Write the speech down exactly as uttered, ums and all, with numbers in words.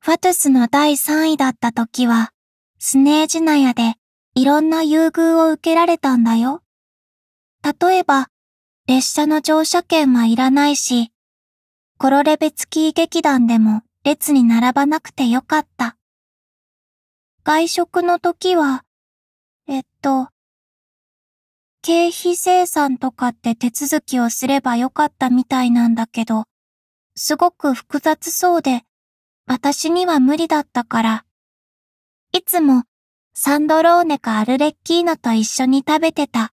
ファトゥスのだいさんいだった時は、スネージナヤでいろんな優遇を受けられたんだよ。例えば、列車の乗車券はいらないし、コロレベツキー劇団でも列に並ばなくてよかった。外食の時は、えっと、経費精算とかって手続きをすればよかったみたいなんだけど、すごく複雑そうで、私には無理だったから。いつもサンドローネかアルレッキーノと一緒に食べてた。